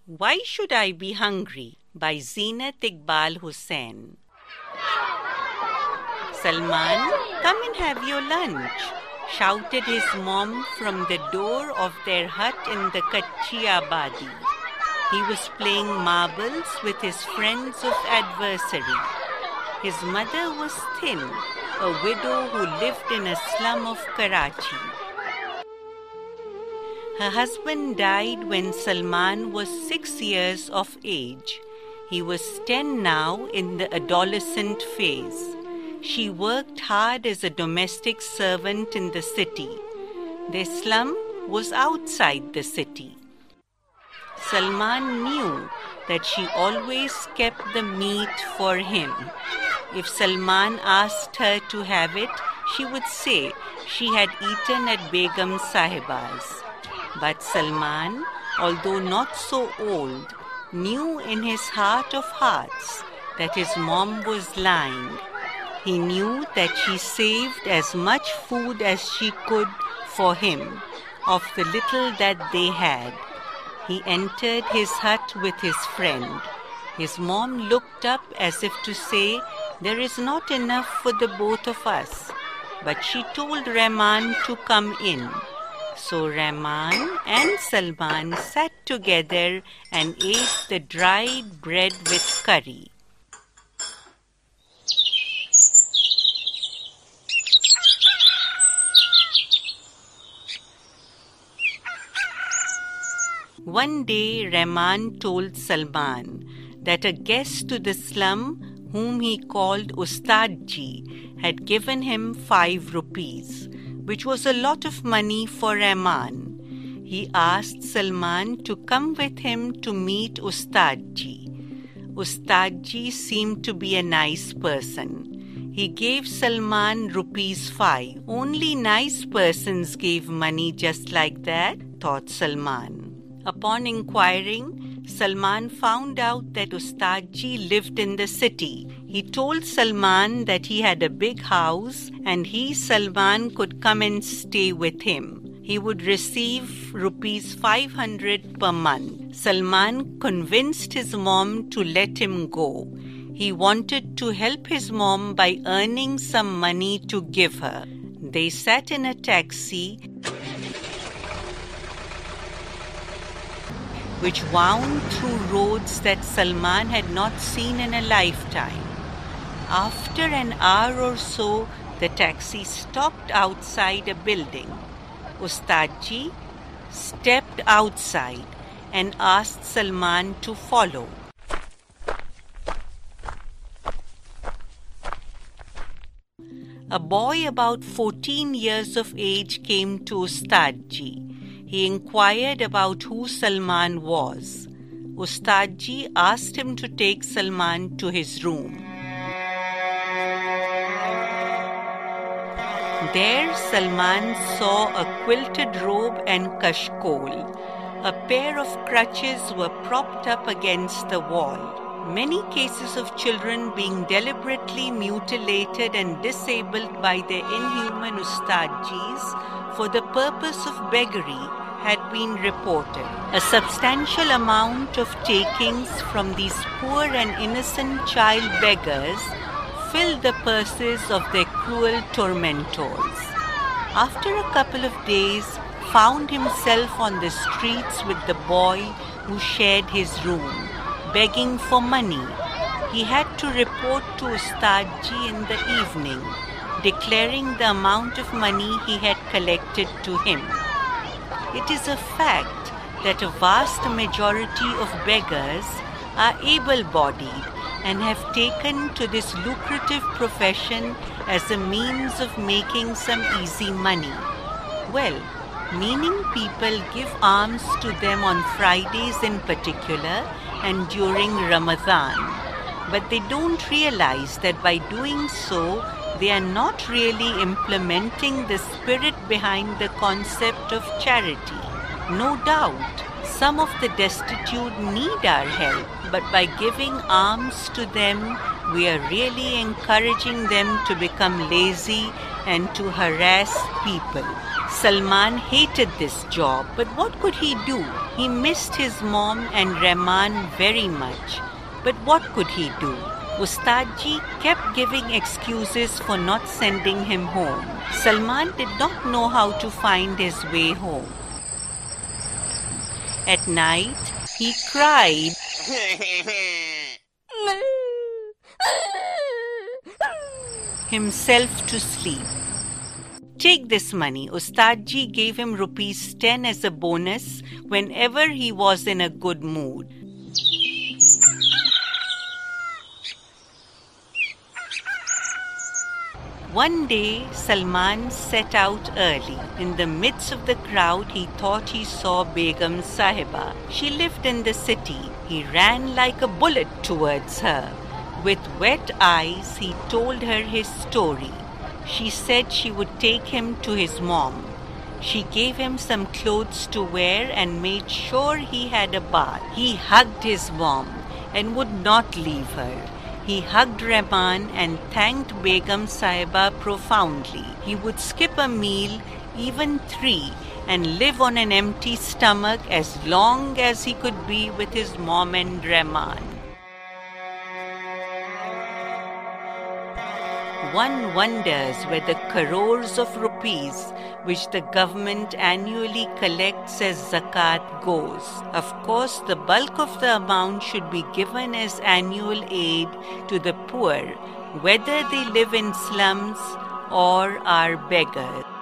Why Should I Be Hungry? By Zeenat Iqbal Hussain. Salman, come and have your lunch, shouted his mom from the door of their hut in the Kachi Abadi. He was playing marbles with his friends of adversary. His mother was thin, a widow who lived in a slum of Karachi. Her husband died when Salman was 6 years of age. He was 10 now, in the adolescent phase. She worked hard as a domestic servant in the city. Their slum was outside the city. Salman knew that she always kept the meat for him. If Salman asked her to have it, she would say she had eaten at Begum Sahiba's. But Salman, although not so old, knew in his heart of hearts that his mom was lying. He knew that she saved as much food as she could for him, of the little that they had. He entered his hut with his friend. His mom looked up as if to say, "There is not enough for the both of us." But she told Rahman to come in. So Rahman and Salman sat together and ate the dried bread with curry. One day Rahman told Salman that a guest to the slum, whom he called Ustadji, had given him 5 rupees, which was a lot of money for Rahman. He asked Salman to come with him to meet Ustadji. Ustadji seemed to be a nice person. He gave Salman rupees 5. Only nice persons gave money just like that, thought Salman. Upon inquiring, Salman found out that Ustadji lived in the city. He told Salman that he had a big house and he, Salman, could come and stay with him. He would receive rupees 500 per month. Salman convinced his mom to let him go. He wanted to help his mom by earning some money to give her. They sat in a taxi which wound through roads that Salman had not seen in a lifetime. After an hour or so, the taxi stopped outside a building. Ustadji stepped outside and asked Salman to follow. A boy about 14 years of age came to Ustadji. He inquired about who Salman was. Ustadji asked him to take Salman to his room. There Salman saw a quilted robe and kashkol. A pair of crutches were propped up against the wall. Many cases of children being deliberately mutilated and disabled by their inhuman Ustadjis for the purpose of beggary had been reported. A substantial amount of takings from these poor and innocent child beggars filled the purses of their cruel tormentors. After a couple of days, found himself on the streets with the boy who shared his room, begging for money. He had to report to Ustadji in the evening, declaring the amount of money he had collected to him. It is a fact that a vast majority of beggars are able-bodied and have taken to this lucrative profession as a means of making some easy money. Well, meaning people give alms to them on Fridays in particular and during Ramadan. But they don't realize that by doing so, they are not really implementing the spirit behind the concept of charity. No doubt, some of the destitute need our help, but by giving alms to them, we are really encouraging them to become lazy and to harass people. Salman hated this job, but what could he do? He missed his mom and Rahman very much. But what could he do? Ustadji kept giving excuses for not sending him home. Salman did not know how to find his way home. At night, he cried himself to sleep. Take this money. Ustadji gave him rupees 10 as a bonus whenever he was in a good mood. One day, Salman set out early. In the midst of the crowd, he thought he saw Begum Sahiba. She lived in the city. He ran like a bullet towards her. With wet eyes, he told her his story. She said she would take him to his mom. She gave him some clothes to wear and made sure he had a bath. He hugged his mom and would not leave her. He hugged Rahman and thanked Begum Sahiba profoundly. He would skip a meal, even 3, and live on an empty stomach as long as he could be with his mom and Rahman. One wonders where the crores of rupees which the government annually collects as zakat goes. Of course, the bulk of the amount should be given as annual aid to the poor, whether they live in slums or are beggars.